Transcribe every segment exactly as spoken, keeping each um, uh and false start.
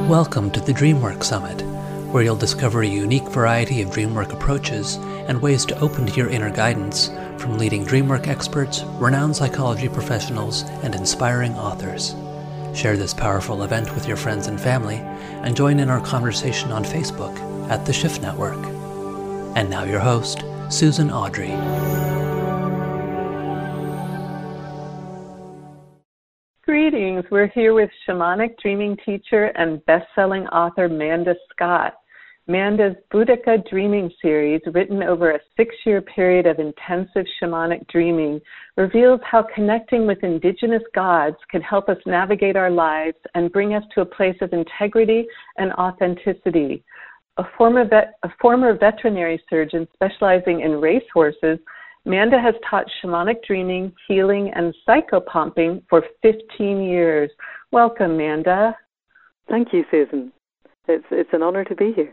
Welcome to the DreamWork Summit, where you'll discover a unique variety of DreamWork approaches and ways to open to your inner guidance from leading DreamWork experts, renowned psychology professionals, and inspiring authors. Share this powerful event with your friends and family, and join in our conversation on Facebook at The Shift Network. And now your host, Susan Audrey. Greetings. We're here with shamanic dreaming teacher and best-selling author Manda Scott. Manda's Boudica Dreaming series, written over a six-year period of intensive shamanic dreaming, reveals how connecting with indigenous gods can help us navigate our lives and bring us to a place of integrity and authenticity. A former, vet, a former veterinary surgeon specializing in racehorses, Manda has taught shamanic dreaming, healing, and psychopumping for fifteen years. Welcome, Manda. Thank you, Susan. It's it's an honor to be here.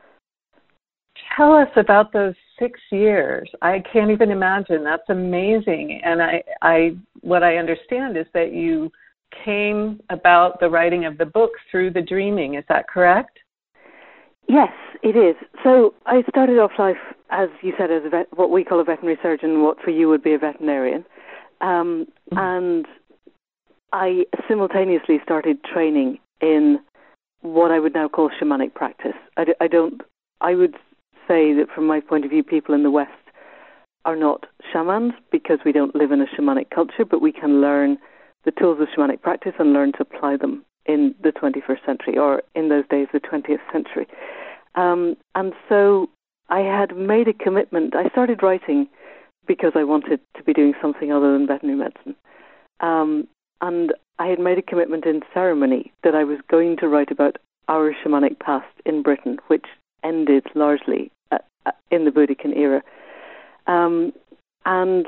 Tell us about those six years. I can't even imagine. That's amazing. And I, I, what I understand is that you came about the writing of the book through the dreaming. Is that correct? Yes, it is. So I started off life, as you said, as a vet, what we call a veterinary surgeon, what for you would be a veterinarian. Um, mm-hmm. And I simultaneously started training in what I would now call shamanic practice. I, I don't, I would say that from my point of view, people in the West are not shamans because we don't live in a shamanic culture, but we can learn the tools of shamanic practice and learn to apply them in the twenty-first century, or in those days, the twentieth century. Um, and so I had made a commitment. I started writing because I wanted to be doing something other than veterinary medicine. Um, and I had made a commitment in ceremony that I was going to write about our shamanic past in Britain, which ended largely uh, in the Boudican era. Um, and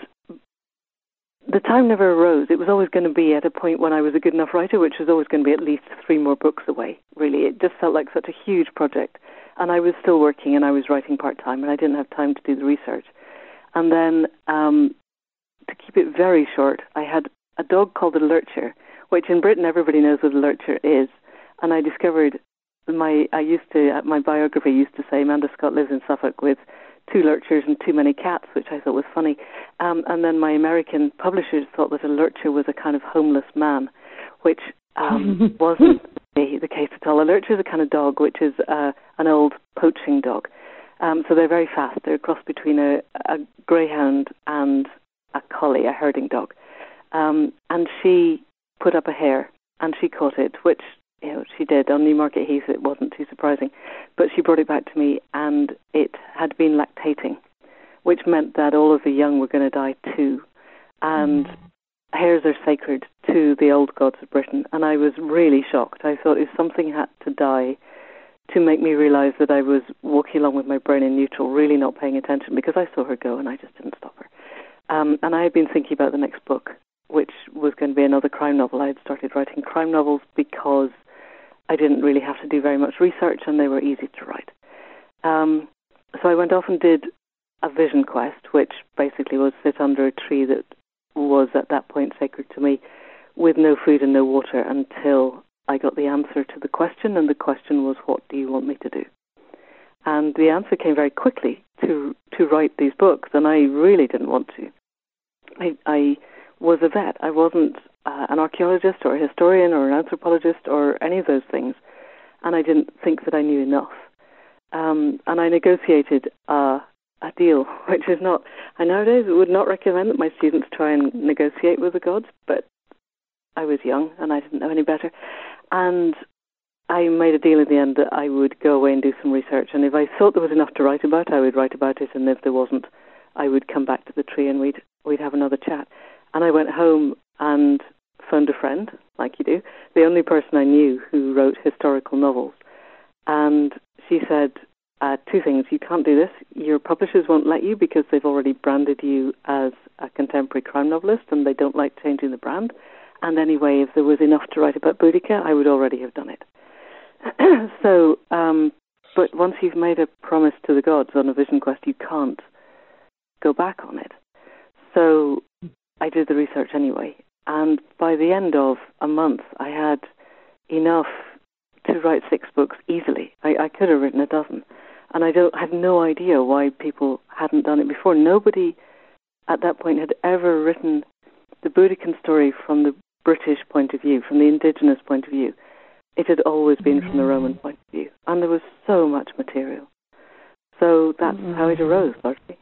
the time never arose. It was always going to be at a point when I was a good enough writer, which was always going to be at least three more books away, really. It just felt like such a huge project. And I was still working and I was writing part-time and I didn't have time to do the research. And then, um, to keep it very short, I had a dog called a lurcher, which in Britain everybody knows what a lurcher is. And I discovered, my I used to, my biography used to say, Manda Scott lives in Suffolk with two lurchers and too many cats, which I thought was funny. Um, and then my American publishers thought that a lurcher was a kind of homeless man, which um, wasn't the, the case at all. A lurcher is a kind of dog, which is uh, an old poaching dog. Um, so they're very fast. They're a cross between a, a greyhound and a collie, a herding dog. Um, and she put up a hare, and she caught it, which, you know, she did. On Newmarket Heath, it wasn't too surprising. But she brought it back to me, and it had been lactating, which meant that all of the young were going to die too. And mm. hares are sacred to the old gods of Britain. And I was really shocked. I thought if something had to die to make me realize that I was walking along with my brain in neutral, really not paying attention, because I saw her go and I just didn't stop her. Um, and I had been thinking about the next book, which was going to be another crime novel. I had started writing crime novels because I didn't really have to do very much research and they were easy to write. Um, so I went off and did a vision quest, which basically was sit under a tree that was at that point sacred to me with no food and no water until I got the answer to the question, and the question was, what do you want me to do? And the answer came very quickly, to to write these books, and I really didn't want to. I, I was a vet. I wasn't uh, an archaeologist or a historian or an anthropologist or any of those things, and I didn't think that I knew enough. Um, and I negotiated uh, a deal, which is not, I nowadays would not recommend that my students try and negotiate with the gods, but I was young and I didn't know any better. And I made a deal in the end that I would go away and do some research, and if I thought there was enough to write about, I would write about it, and if there wasn't, I would come back to the tree and we'd we'd have another chat. And I went home and phoned a friend, like you do, the only person I knew who wrote historical novels. And she said uh, two things. You can't do this. Your publishers won't let you because they've already branded you as a contemporary crime novelist and they don't like changing the brand. And anyway, if there was enough to write about Boudica, I would already have done it. so, um, but once you've made a promise to the gods on a vision quest, you can't go back on it. So I did the research anyway. And by the end of a month, I had enough to write six books easily. I, I could have written a dozen. And I don't have no idea why people hadn't done it before. Nobody at that point had ever written the Boudican story from the British point of view, from the indigenous point of view. It had always been mm-hmm. from the Roman point of view. And there was so much material. So that's mm-hmm. how it arose, largely.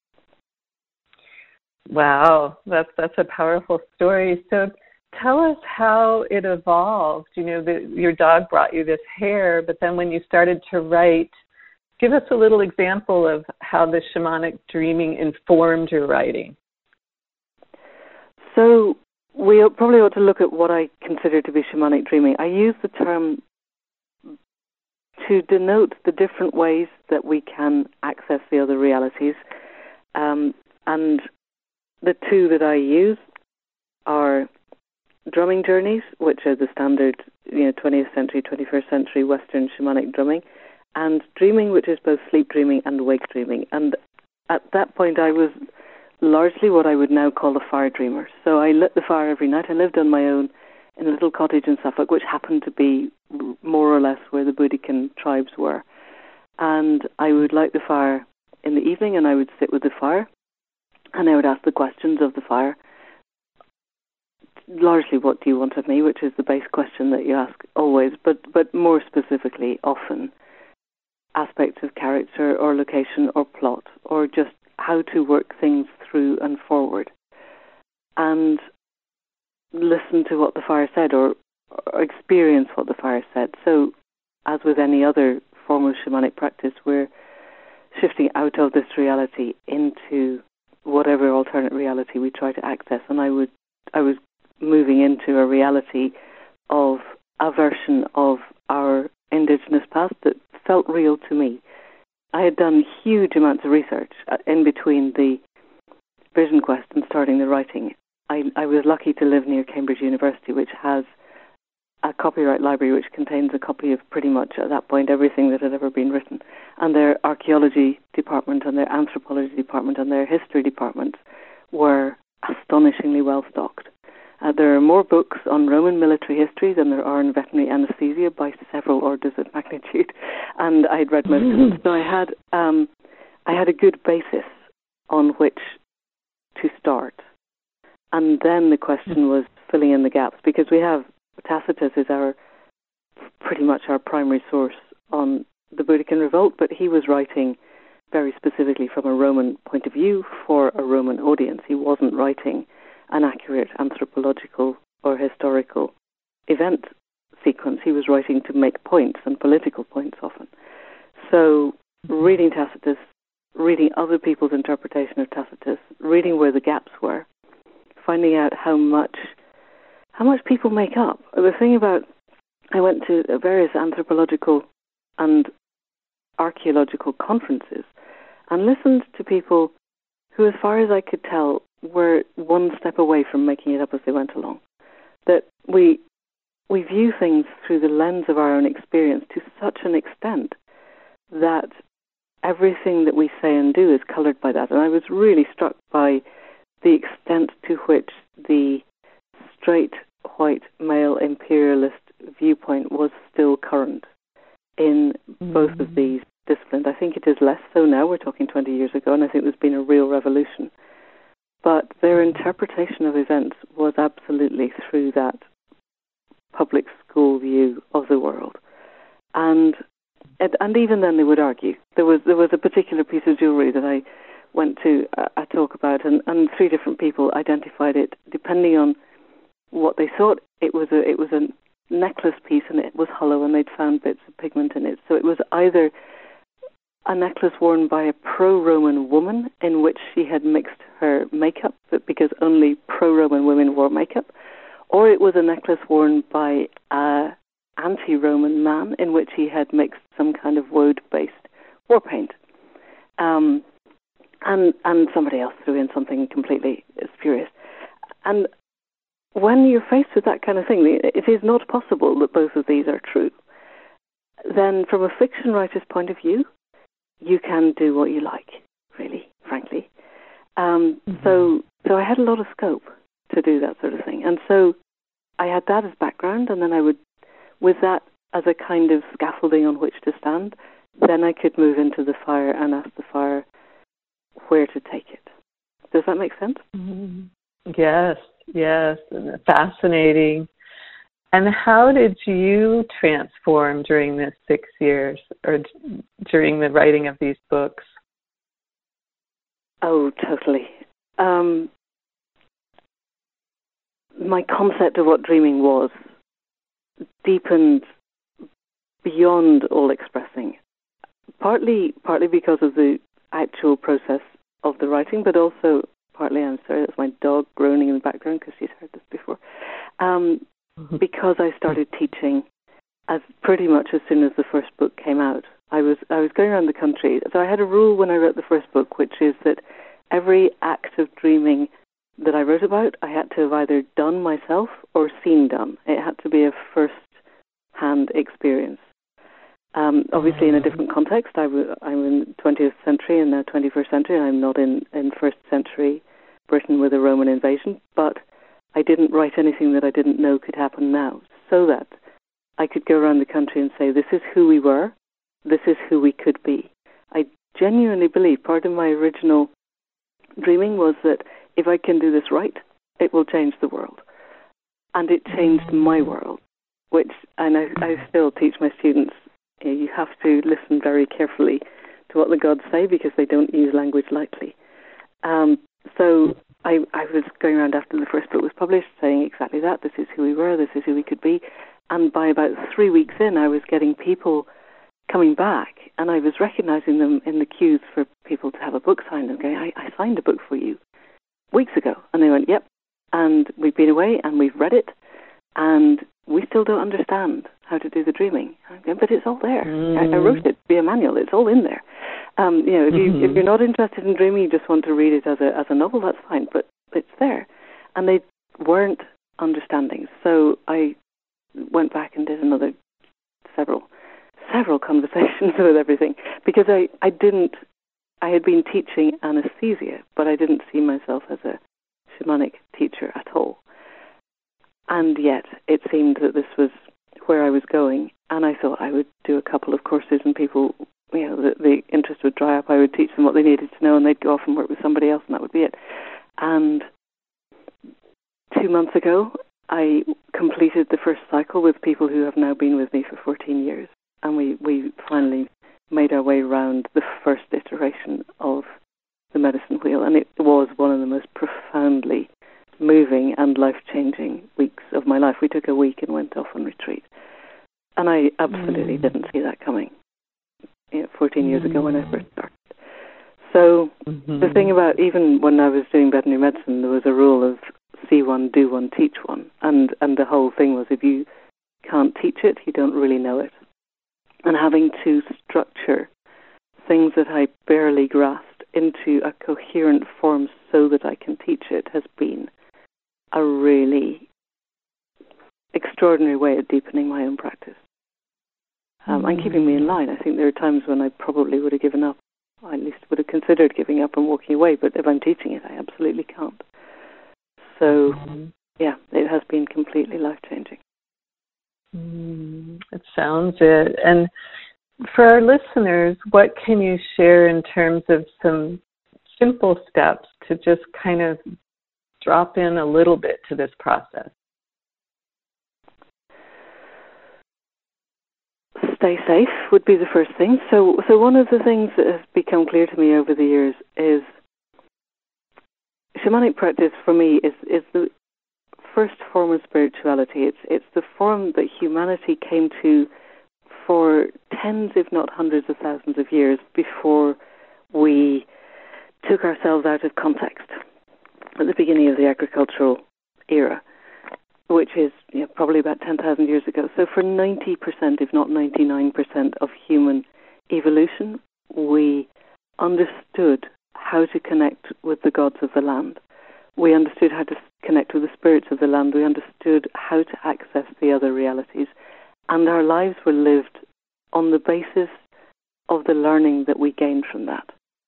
Wow, that's that's a powerful story. So tell us how it evolved. You know, the, your dog brought you this hare, but then when you started to write, give us a little example of how the shamanic dreaming informed your writing. So we probably ought to look at what I consider to be shamanic dreaming. I use the term to denote the different ways that we can access the other realities. Um, and the two that I use are drumming journeys, which are the standard, you know, twentieth century, twenty-first century Western shamanic drumming, and dreaming, which is both sleep dreaming and wake dreaming. And at that point, I was largely what I would now call a fire dreamer. So I lit the fire every night. I lived on my own in a little cottage in Suffolk, which happened to be more or less where the Boudican tribes were. And I would light the fire in the evening, and I would sit with the fire, and I would ask the questions of the fire. Largely, what do you want of me, which is the base question that you ask always, but, but more specifically, often, aspects of character or location or plot, or just how to work things through and forward. And listen to what the fire said, or, or experience what the fire said. So, as with any other form of shamanic practice, we're shifting out of this reality into whatever alternate reality we try to access. And I would, I was moving into a reality of a version of our indigenous past that felt real to me. I had done huge amounts of research in between the vision quest and starting the writing. I, I was lucky to live near Cambridge University, which has a copyright library which contains a copy of pretty much, at that point, everything that had ever been written. And their archaeology department and their anthropology department and their history departments were astonishingly well stocked. Uh, there are more books on Roman military history than there are in veterinary anesthesia by several orders of magnitude, and I had read most of them. So I had um, I had a good basis on which to start. And then the question was filling in the gaps, because we have Tacitus is our pretty much our primary source on the Boudican revolt, but he was writing very specifically from a Roman point of view for a Roman audience. He wasn't writing an accurate anthropological or historical event sequence. He was writing to make points, and political points often. So reading Tacitus, reading other people's interpretation of Tacitus, reading where the gaps were, finding out how much how much people make up. The thing about, I went to various anthropological and archaeological conferences and listened to people who, as far as I could tell, were one step away from making it up as they went along. That we we view things through the lens of our own experience to such an extent that everything that we say and do is coloured by that. And I was really struck by the extent to which the straight white male imperialist viewpoint was still current in mm-hmm. both of these disciplines. I think it is less so now. We're talking twenty years ago, and I think there's been a real revolution. But their interpretation of events was absolutely through that public school view of the world. And and even then they would argue. There was there was a particular piece of jewellery that I went to a, a talk about, and, and three different people identified it depending on what they thought. It was a it was a necklace piece, and it was hollow, and they'd found bits of pigment in it. So it was either a necklace worn by a pro-Roman woman in which she had mixed her makeup, but because only pro-Roman women wore makeup, or it was a necklace worn by a anti-Roman man in which he had mixed some kind of woad-based war paint. Um, and and somebody else threw in something completely spurious. And when you're faced with that kind of thing, it is not possible that both of these are true. Then from a fiction writer's point of view, you can do what you like, really, frankly. Um, mm-hmm. So so I had a lot of scope to do that sort of thing. And so I had that as background, and then I would, with that as a kind of scaffolding on which to stand, then I could move into the fire and ask the fire where to take it. Does that make sense? Mm-hmm. Yes, yes, fascinating. And how did you transform during this six years or d- during the writing of these books? Oh, totally. Um, my concept of what dreaming was deepened beyond all expressing, partly partly because of the actual process of the writing, but also partly, I'm sorry, that's my dog groaning in the background because she's heard this before, um, because I started teaching as pretty much as soon as the first book came out. I was I was going around the country. So I had a rule when I wrote the first book, which is that every act of dreaming that I wrote about, I had to have either done myself or seen done. It had to be a first-hand experience. Um, obviously, in a different context. I w- I'm in the twentieth century and now twenty-first century, and I'm not in, in first century Britain with a Roman invasion, but I didn't write anything that I didn't know could happen now, so that I could go around the country and say, this is who we were, this is who we could be. I genuinely believe part of my original dreaming was that if I can do this right, it will change the world. And it changed my world, which, and I, I still teach my students, you have to listen very carefully to what the gods say because they don't use language lightly. Um, so I, I was going around after the first book was published saying exactly that. This is who we were, this is who we could be. And by about three weeks in, I was getting people coming back, and I was recognizing them in the queues for people to have a book signed and going, I, I signed a book for you weeks ago. And they went, yep. And we've been away and we've read it, and we still don't understand how to do the dreaming. I'm going, but it's all there. Mm. I, I wrote it via manual. It's all in there. Um, you know, if, you, mm-hmm. if you're not interested in dreaming, you just want to read it as a as a novel, that's fine. But it's there. And they weren't understanding. So I went back and did another several several conversations with everything, because I, I didn't, I had been teaching anesthesia, but I didn't see myself as a shamanic teacher at all. And yet it seemed that this was where I was going, and I thought I would do a couple of courses and people, you know, the, the interest would dry up. I would teach them what they needed to know and they'd go off and work with somebody else, and that would be it. And two months ago, I completed the first cycle with people who have now been with me for fourteen years. And we, we finally made our way around the first iteration of the medicine wheel. And it was one of the most profoundly moving and life-changing weeks of my life. We took a week and went off on retreat. And I absolutely mm. didn't see that coming, you know, fourteen years ago when I first started. So mm-hmm. the thing about, even when I was doing veterinary medicine, there was a rule of see one, do one, teach one. And, and the whole thing was, if you can't teach it, you don't really know it. And having to structure things that I barely grasped into a coherent form so that I can teach it has been a really extraordinary way of deepening my own practice. Um, mm-hmm. And keeping me in line. I think there are times when I probably would have given up, or at least would have considered giving up and walking away, but if I'm teaching it, I absolutely can't. So, mm-hmm. yeah, it has been completely life-changing. Mm, it sounds it. And for our listeners, what can you share in terms of some simple steps to just kind of drop in a little bit to this process? Stay safe would be the first thing. So, so one of the things that has become clear to me over the years is shamanic practice for me is, is the first form of spirituality. It's it's the form that humanity came to for tens, if not hundreds of thousands of years before we took ourselves out of context at the beginning of the agricultural era, which is, you know, probably about ten thousand years ago. So for ninety percent, if not ninety-nine percent of human evolution, we understood how to connect with the gods of the land. We understood how to connect with the spirits of the land. We understood how to access the other realities. And our lives were lived on the basis of the learning that we gained from that.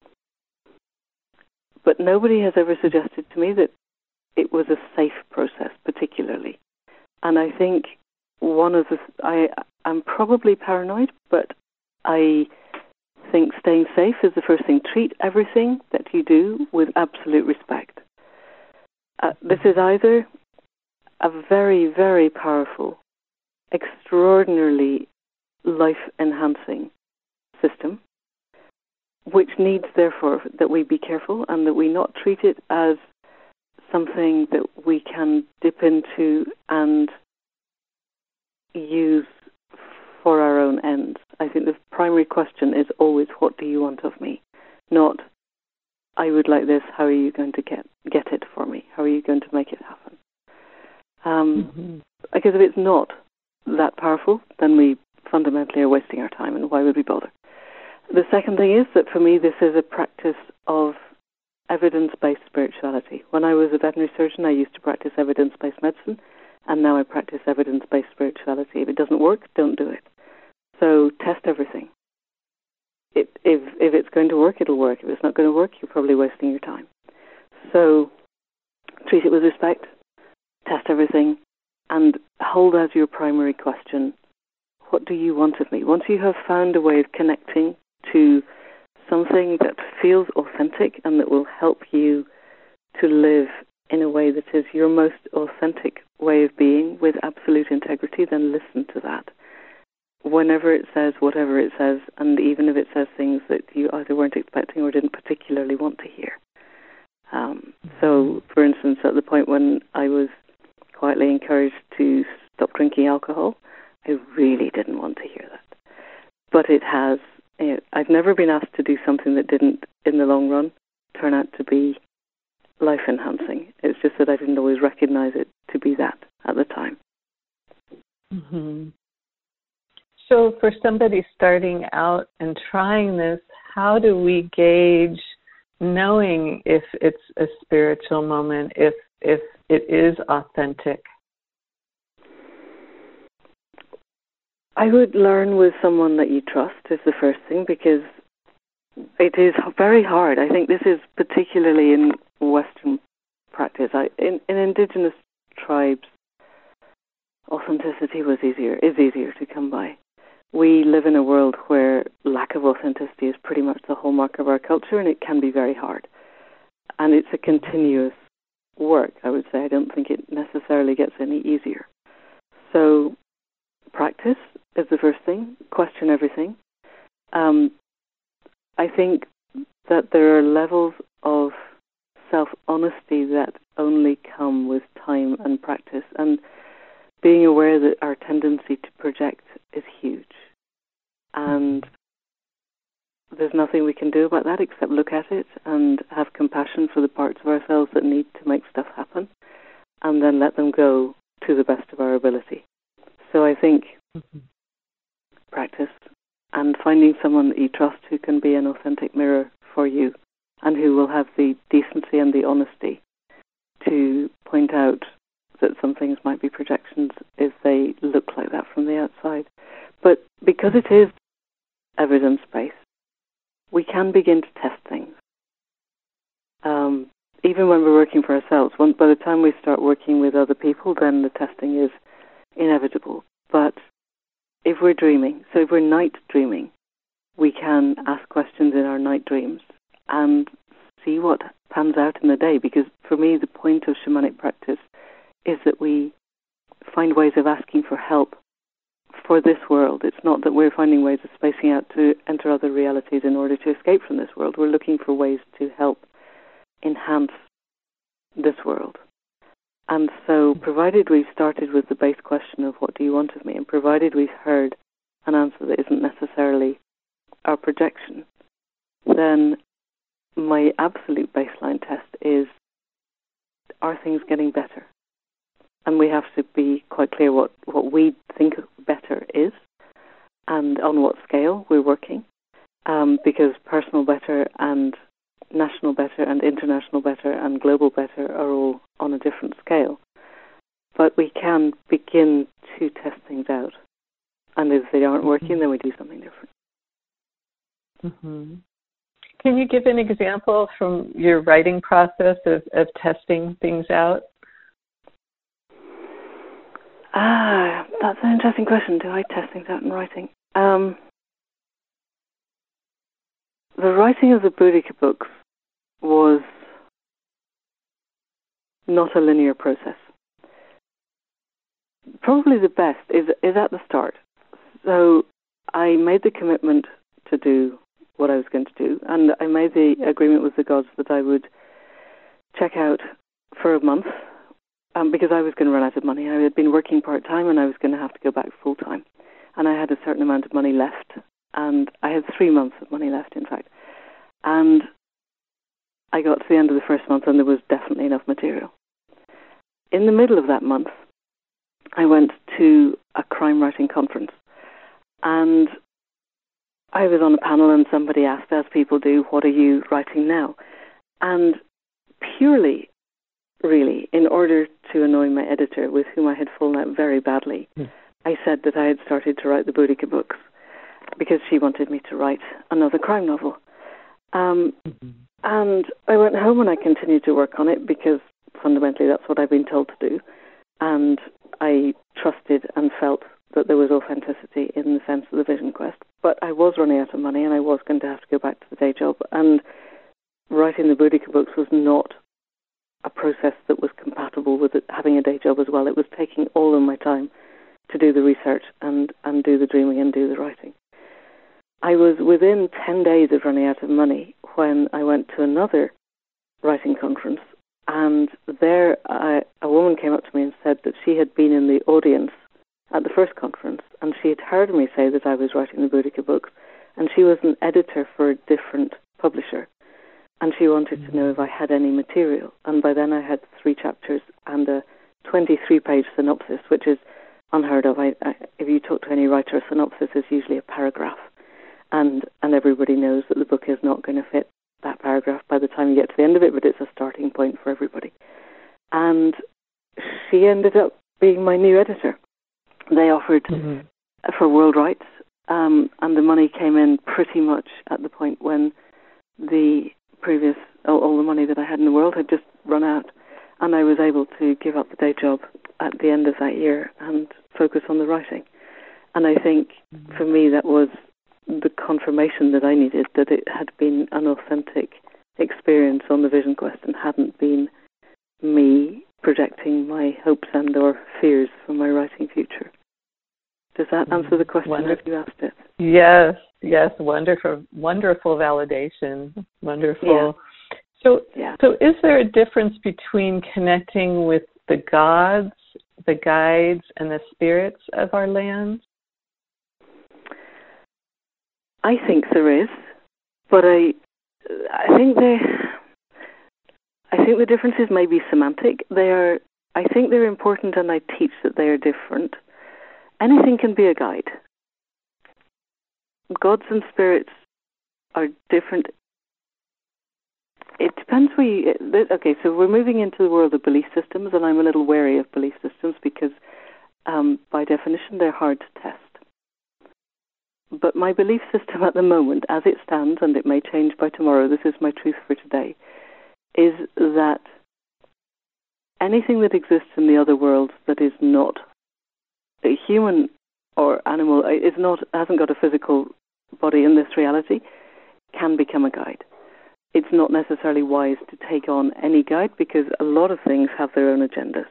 But nobody has ever suggested to me that it was a safe process, particularly. And I think one of the, I, I'm probably paranoid, but I think staying safe is the first thing. Treat everything that you do with absolute respect. Uh, this is either a very, very powerful, extraordinarily life-enhancing system, which needs, therefore, that we be careful and that we not treat it as something that we can dip into and use for our own ends. I think the primary question is always, what do you want of me? Not, I would like this, how are you going to get, get it for me? How are you going to make it happen? Um, mm-hmm. Because if it's not that powerful, then we fundamentally are wasting our time, and why would we bother? The second thing is that for me this is a practice of evidence-based spirituality. When I was a veterinary surgeon, I used to practice evidence-based medicine, and now I practice evidence-based spirituality. If it doesn't work, don't do it. So test everything. It, if, if it's going to work, it'll work. If it's not going to work, you're probably wasting your time. So treat it with respect, test everything, and hold as your primary question, what do you want of me? Once you have found a way of connecting to something that feels authentic and that will help you to live in a way that is your most authentic way of being with absolute integrity, then listen to that. Whenever it says whatever it says, and even if it says things that you either weren't expecting or didn't particularly want to hear. Um, so, for instance, at the point when I was quietly encouraged to stop drinking alcohol, I really didn't want to hear that. But it has, you know, I've never been asked to do something that didn't, in the long run, turn out to be life-enhancing. It's just that I didn't always recognize it to be that at the time. Mm-hmm. So for somebody starting out and trying this, how do we gauge knowing if it's a spiritual moment, if if it is authentic? I would learn with someone that you trust is the first thing, because it is very hard. I think this is particularly in Western practice. I, in, in indigenous tribes, authenticity was easier, is easier to come by. We live in a world where lack of authenticity is pretty much the hallmark of our culture, and it can be very hard. And it's a continuous work, I would say. I don't think it necessarily gets any easier. So practice is the first thing. Question everything. Um, I think that there are levels of self-honesty that only come with time and practice, and being aware that our tendency to project is huge. And there's nothing we can do about that except look at it and have compassion for the parts of ourselves that need to make stuff happen, and then let them go to the best of our ability. So I think mm-hmm. practice and finding someone that you trust who can be an authentic mirror for you and who will have the decency and the honesty to point out that some things might be projections if they look like that from the outside. But because it is evidence-based, we can begin to test things. Um, even when we're working for ourselves, when, by the time we start working with other people, then the testing is inevitable. But if we're dreaming, so if we're night dreaming, we can ask questions in our night dreams and see what pans out in the day. Because for me, the point of shamanic practice is that we find ways of asking for help for this world. It's not that we're finding ways of spacing out to enter other realities in order to escape from this world. We're looking for ways to help enhance this world. And so, provided we've started with the base question of what do you want of me, and provided we've heard an answer that isn't necessarily our projection, then my absolute baseline test is, are things getting better? And we have to be quite clear what, what we think better is and on what scale we're working, um, because personal better and national better and international better and global better are all on a different scale. But we can begin to test things out. And if they aren't working, then we do something different. Mm-hmm. Can you give an example from your writing process of, of testing things out? Ah, that's an interesting question. Do I test things out in writing? Um, the writing of the Boudica books was not a linear process. Probably the best is is at the start. So I made the commitment to do what I was going to do, and I made the agreement with the gods that I would check out for a month, um, because I was going to run out of money. I had been working part-time, and I was going to have to go back full-time. And I had a certain amount of money left, and I had three months of money left, in fact. And I got to the end of the first month, and there was definitely enough material. In the middle of that month, I went to a crime writing conference, and I was on a panel, and somebody asked, as people do, what are you writing now? And purely, really, in order to annoy my editor, with whom I had fallen out very badly, mm. I said that I had started to write the Boudica books because she wanted me to write another crime novel. Um, mm-hmm. And I went home and I continued to work on it because fundamentally that's what I've been told to do. And I trusted and felt that there was authenticity in the sense of the Vision Quest. But I was running out of money and I was going to have to go back to the day job. And writing the Boudica books was not a process that was compatible with it, having a day job as well. It was taking all of my time to do the research and, and do the dreaming and do the writing. I was within ten days of running out of money when I went to another writing conference, and there I, a woman came up to me and said that she had been in the audience at the first conference, and she had heard me say that I was writing the Boudica books, and she was an editor for a different publisher, and she wanted to know if I had any material. And by then I had three chapters and a twenty-three page synopsis, which is unheard of. I, I, if you talk to any writer, a synopsis is usually a paragraph. And and everybody knows that the book is not going to fit that paragraph by the time you get to the end of it, but it's a starting point for everybody. And she ended up being my new editor. They offered mm-hmm. for world rights, um, and the money came in pretty much at the point when the previous, all, all the money that I had in the world had just run out, and I was able to give up the day job at the end of that year and focus on the writing. And I think mm-hmm. for me that was the confirmation that I needed, that it had been an authentic experience on the Vision Quest and hadn't been me projecting my hopes and or fears for my writing future. Does that answer the question Wonderful. If you asked it? Yes, yes, wonderful, wonderful validation, wonderful. Yeah. So, yeah. so is there a difference between connecting with the gods, the guides, and the spirits of our lands? I think there is, but I, I think they, I think the differences may be semantic. They are, I think they're important, and I teach that they are different. Anything can be a guide. Gods and spirits are different. It depends where you, okay, so we're moving into the world of belief systems, and I'm a little wary of belief systems because, um, by definition, they're hard to test. But my belief system at the moment, as it stands, and it may change by tomorrow, this is my truth for today, is that anything that exists in the other world that is not a human or animal, is not, hasn't got a physical body in this reality, can become a guide. It's not necessarily wise to take on any guide because a lot of things have their own agendas.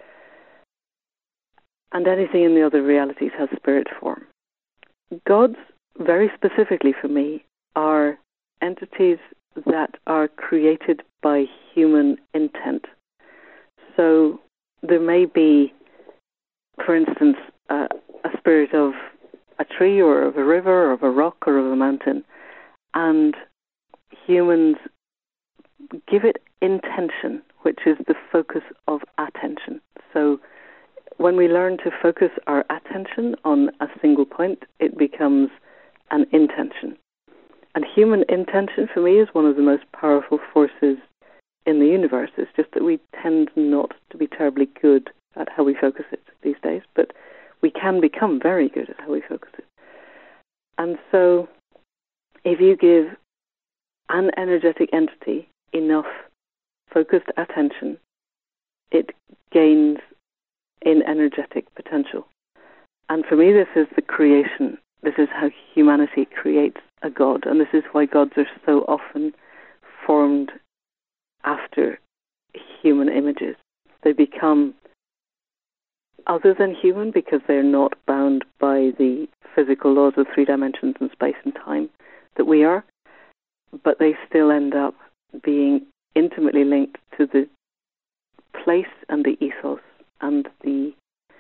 And anything in the other realities has spirit form. Gods, very specifically for me, are entities that are created by human intent. So there may be, for instance, uh, a spirit of a tree or of a river or of a rock or of a mountain, and humans give it intention, which is the focus of attention. So when we learn to focus our attention on a single point, it becomes an intention. And human intention, for me, is one of the most powerful forces in the universe. It's just that we tend not to be terribly good at how we focus it these days, but we can become very good at how we focus it. And so if you give an energetic entity enough focused attention, it gains in energetic potential. and for me, this is the creation. This is how humanity creates a god, and this is why gods are so often formed after human images. They become other than human because they're not bound by the physical laws of three dimensions and space and time that we are, but they still end up being intimately linked to the place and the ethos and the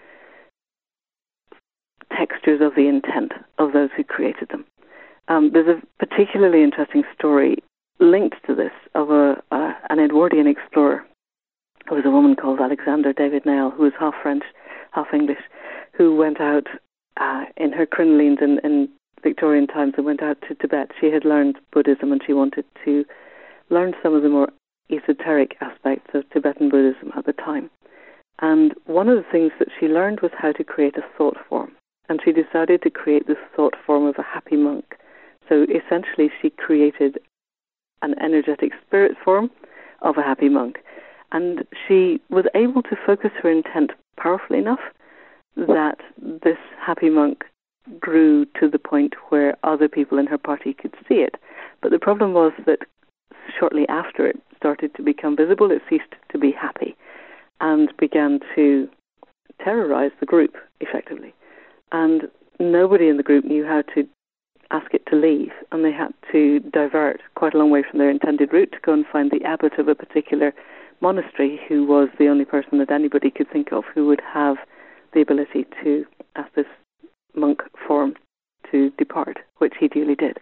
textures of the intent of those who created them. Um, there's a particularly interesting story linked to this of a uh, an Edwardian explorer. It was a woman called Alexander David Nail, who was half French, half English, who went out uh, in her crinolines in, in Victorian times and went out to Tibet. She had learned Buddhism and she wanted to learn some of the more esoteric aspects of Tibetan Buddhism at the time. And one of the things that she learned was how to create a thought form. And she decided to create this thought form of a happy monk. So essentially she created an energetic spirit form of a happy monk. And she was able to focus her intent powerfully enough that this happy monk grew to the point where other people in her party could see it. But the problem was that shortly after it started to become visible, it ceased to be happy and began to terrorize the group, effectively. And nobody in the group knew how to ask it to leave, and they had to divert quite a long way from their intended route to go and find the abbot of a particular monastery, who was the only person that anybody could think of who would have the ability to ask this monk form to depart, which he duly did.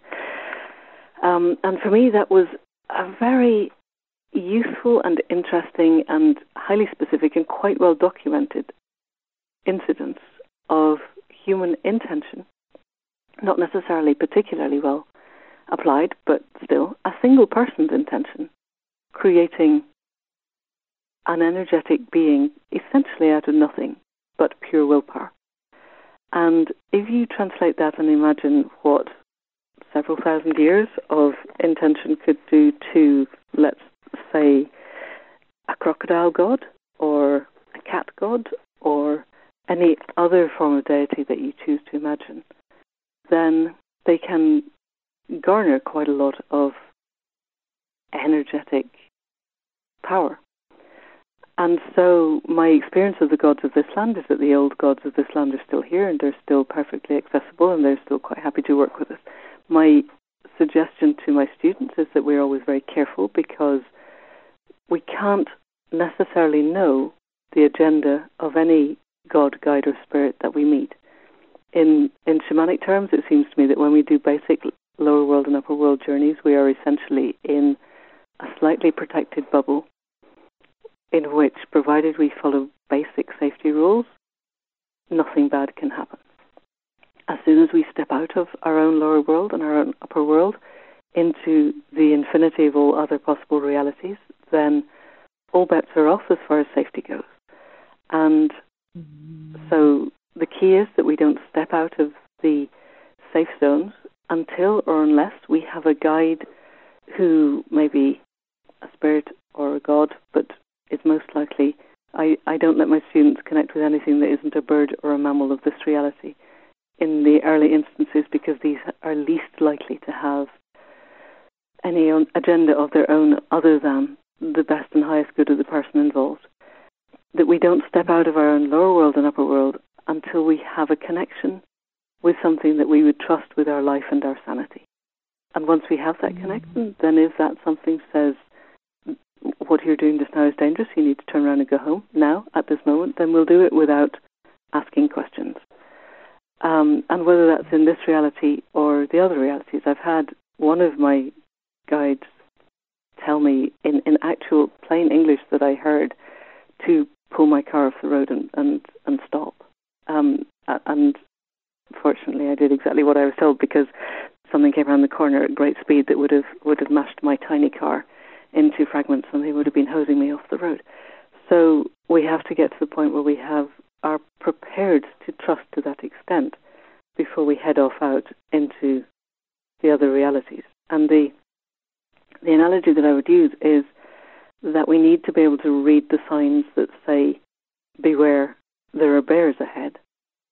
Um, and for me, that was a very useful and interesting and highly specific and quite well documented incidents of human intention, not necessarily particularly well applied, but still a single person's intention, creating an energetic being essentially out of nothing but pure willpower. And if you translate that and imagine what several thousand years of intention could do to, let's say, a crocodile god or a cat god or any other form of deity that you choose to imagine, then they can garner quite a lot of energetic power. And so my experience of the gods of this land is that the old gods of this land are still here and they're still perfectly accessible and they're still quite happy to work with us. My suggestion to my students is that we're always very careful because we can't necessarily know the agenda of any god, guide, or spirit that we meet. In in shamanic terms, it seems to me that when we do basic lower world and upper world journeys, we are essentially in a slightly protected bubble in which, provided we follow basic safety rules, nothing bad can happen. As soon as we step out of our own lower world and our own upper world into the infinity of all other possible realities, then all bets are off as far as safety goes. And so the key is that we don't step out of the safe zones until or unless we have a guide who may be a spirit or a god, but is most likely, I, I don't let my students connect with anything that isn't a bird or a mammal of this reality in the early instances, because these are least likely to have any agenda of their own other than the best and highest good of the person involved. That we don't step out of our own lower world and upper world until we have a connection with something that we would trust with our life and our sanity. And once we have that connection, then if that something says, what you're doing just now is dangerous, you need to turn around and go home now, at this moment, then we'll do it without asking questions. Um, and whether that's in this reality or the other realities, I've had one of my guides tell me in, in actual plain English that I heard to pull my car off the road and, and, and stop. Um, and fortunately I did exactly what I was told, because something came around the corner at great speed that would have would have mashed my tiny car into fragments and they would have been hosing me off the road. So we have to get to the point where we have are prepared to trust to that extent before we head off out into the other realities. And the the analogy that I would use is that we need to be able to read the signs that say, beware, there are bears ahead,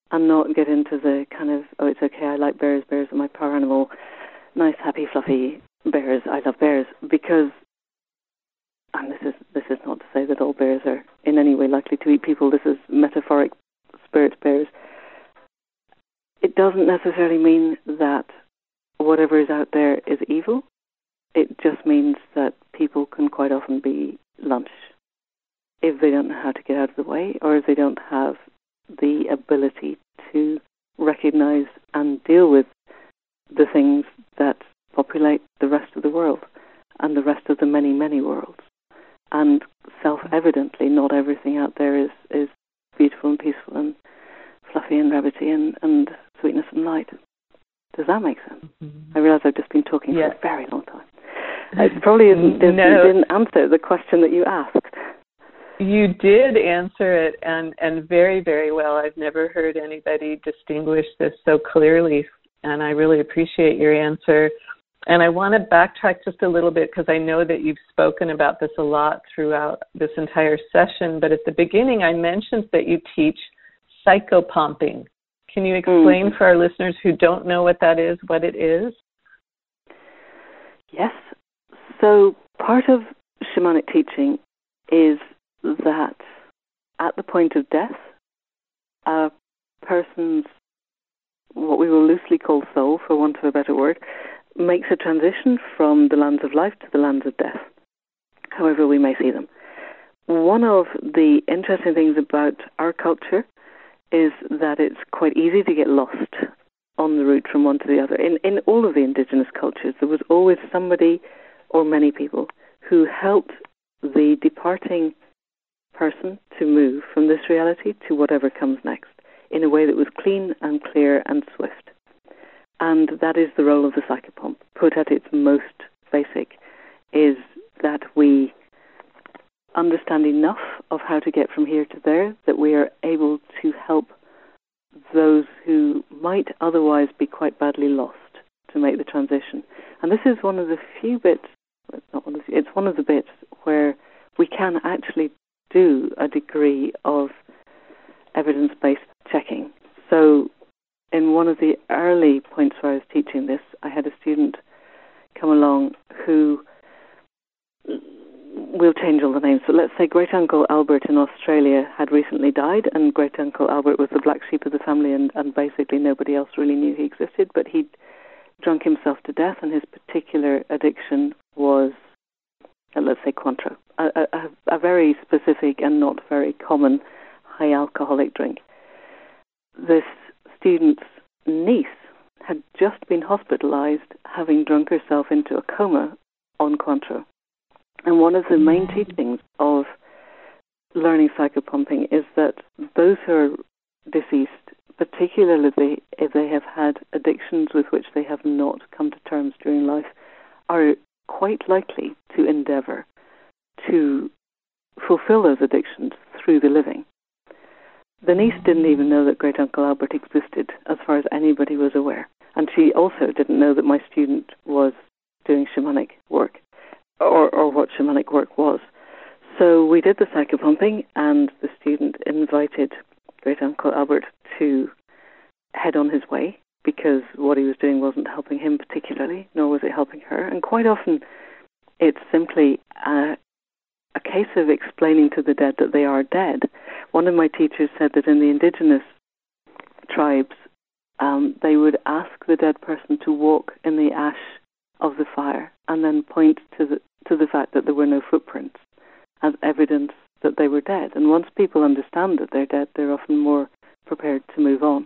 and not get into the kind of, oh, it's okay, I like bears, bears are my power animal, nice, happy, fluffy bears, I love bears, because, and this is this is not to say that all bears are in any way likely to eat people, this is metaphoric spirit bears. It doesn't necessarily mean that whatever is out there is evil. It just means that people can quite often be lunch if they don't know how to get out of the way, or if they don't have the ability to recognize and deal with the things that populate the rest of the world and the rest of the many, many worlds. And self-evidently, not everything out there is, is beautiful and peaceful and fluffy and rabbity and, and sweetness and light. Does that make sense? Mm-hmm. I realize I've just been talking yeah. for a very long time. It probably isn't, didn't, no. didn't answer the question that you asked. You did answer it, and, and very, very well. I've never heard anybody distinguish this so clearly, and I really appreciate your answer. And I want to backtrack just a little bit because I know that you've spoken about this a lot throughout this entire session, but at the beginning I mentioned that you teach psychopumping. Can you explain mm. for our listeners who don't know what that is, what it is? Yes. So part of shamanic teaching is that at the point of death, a person's, what we will loosely call soul, for want of a better word, makes a transition from the lands of life to the lands of death, however we may see them. One of the interesting things about our culture is that it's quite easy to get lost on the route from one to the other. In, in all of the indigenous cultures, there was always somebody or many people who helped the departing person to move from this reality to whatever comes next in a way that was clean and clear and swift. And that is the role of the psychopomp. Put at its most basic is that we understand enough of how to get from here to there that we are able to help those who might otherwise be quite badly lost to make the transition. And this is one of the few bits, it's not one of the, it's one of the bits where we can actually do a degree of evidence-based checking. So in one of the early points where I was teaching this, I had a student come along who, we'll change all the names, so let's say Great-Uncle Albert in Australia had recently died, and Great-Uncle Albert was the black sheep of the family, and, and basically nobody else really knew he existed, but he'd drunk himself to death, and his particular addiction was, uh, let's say, Cointreau, a, a, a very specific and not very common high alcoholic drink. This student's niece had just been hospitalized, having drunk herself into a coma on Cointreau. And one of the main teachings of learning psychopumping is that those who are deceased, particularly if they have had addictions with which they have not come to terms during life, are quite likely to endeavor to fulfill those addictions through the living. The niece didn't even know that Great-Uncle Albert existed, as far as anybody was aware. And she also didn't know that my student was doing shamanic work, or, or what shamanic work was. So we did the psychopumping, and the student invited Great-Uncle Albert to head on his way, because what he was doing wasn't helping him particularly, nor was it helping her. And quite often, it's simply a, a case of explaining to the dead that they are dead. One of my teachers said that in the indigenous tribes, um, they would ask the dead person to walk in the ash of the fire and then point to the to the fact that there were no footprints as evidence that they were dead. And once people understand that they're dead, they're often more prepared to move on.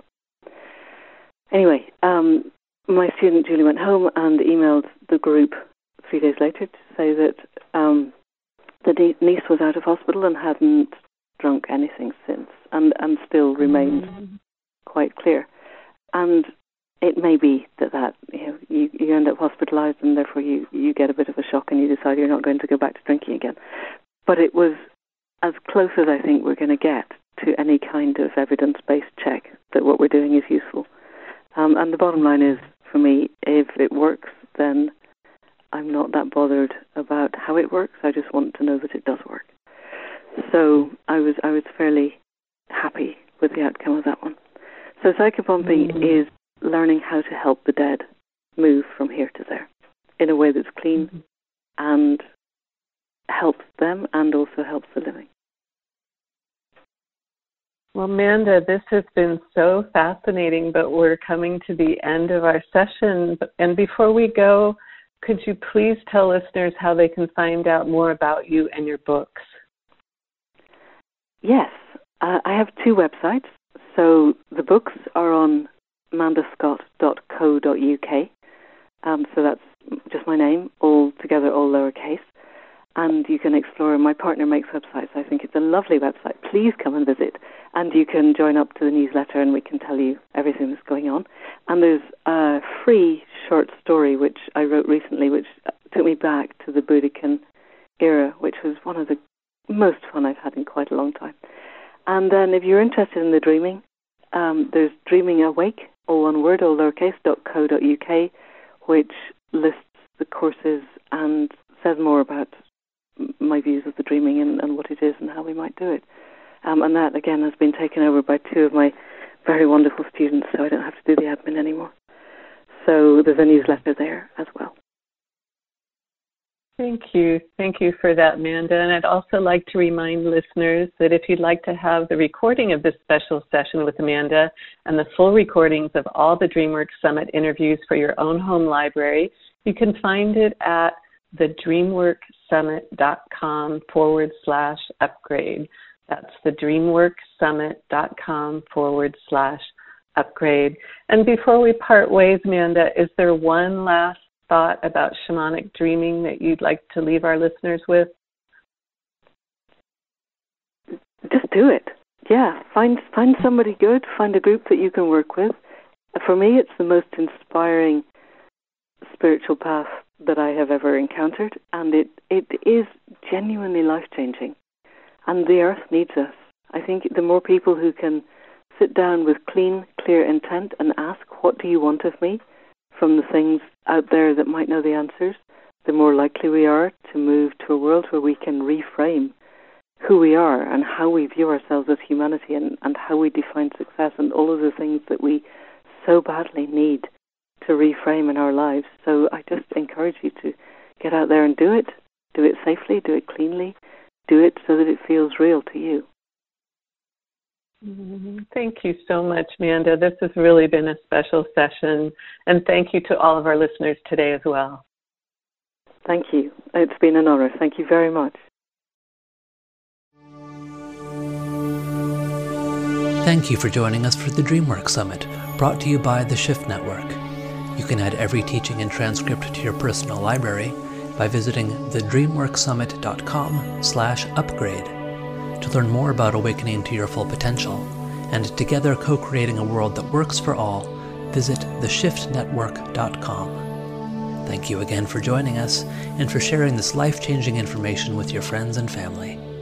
Anyway, um, my student Julie went home and emailed the group three days later to say that um, the de- niece was out of hospital and hadn't drunk anything since, and, and still remained mm-hmm. quite clear. And it may be that, that you know, you, you end up hospitalized and therefore you, you get a bit of a shock and you decide you're not going to go back to drinking again. But it was as close as I think we're going to get to any kind of evidence-based check that what we're doing is useful. Um, and the bottom line is, for me, if it works, then I'm not that bothered about how it works. I just want to know that it does work. So I was I was fairly happy with the outcome of that one. So psychopumping mm-hmm. is learning how to help the dead move from here to there in a way that's clean mm-hmm. and helps them and also helps the living. Well, Manda, this has been so fascinating, but we're coming to the end of our session. And before we go, could you please tell listeners how they can find out more about you and your books? Yes. Uh, I have two websites. So the books are on manda scott dot co dot uk. Um, so that's just my name, all together, all lowercase. And you can explore my partner makes websites. I think it's a lovely website. Please come and visit. And you can join up to the newsletter and we can tell you everything that's going on. And there's a free short story which I wrote recently, which took me back to the Boudican era, which was one of the most fun I've had in quite a long time. And then if you're interested in the dreaming, um, there's Dreaming Awake, all one word, all lowercase, .co dot uk, which lists the courses and says more about my views of the dreaming and, and what it is and how we might do it. Um, and that, again, has been taken over by two of my very wonderful students, so I don't have to do the admin anymore. So there's a newsletter there as well. Thank you. Thank you for that, Manda. And I'd also like to remind listeners that if you'd like to have the recording of this special session with Amanda and the full recordings of all the DreamWorks Summit interviews for your own home library, you can find it at the dreamworksummit.com forward slash upgrade. That's the dreamworksummit.com forward slash upgrade. And before we part ways, Amanda, is there one last thought about shamanic dreaming that you'd like to leave our listeners with? Just do it. Yeah, find find somebody good, find a group that you can work with. For me, it's the most inspiring spiritual path that I have ever encountered, and it, it is genuinely life-changing. And the earth needs us. I think the more people who can sit down with clean, clear intent and ask, what do you want of me, from the things out there that might know the answers, the more likely we are to move to a world where we can reframe who we are and how we view ourselves as humanity and, and how we define success and all of the things that we so badly need to reframe in our lives. So I just encourage you to get out there and do it. Do it safely, do it cleanly, do it so that it feels real to you. Thank you so much, Manda. This has really been a special session, and thank you to all of our listeners today as well. Thank you. It's been an honor. Thank you very much. Thank you for joining us for the DreamWorks Summit, brought to you by the Shift Network. You can add every teaching and transcript to your personal library by visiting the dreamworksummit.com slash upgrade. To learn more about awakening to your full potential, and together co-creating a world that works for all, visit the shift network dot com. Thank you again for joining us and for sharing this life-changing information with your friends and family.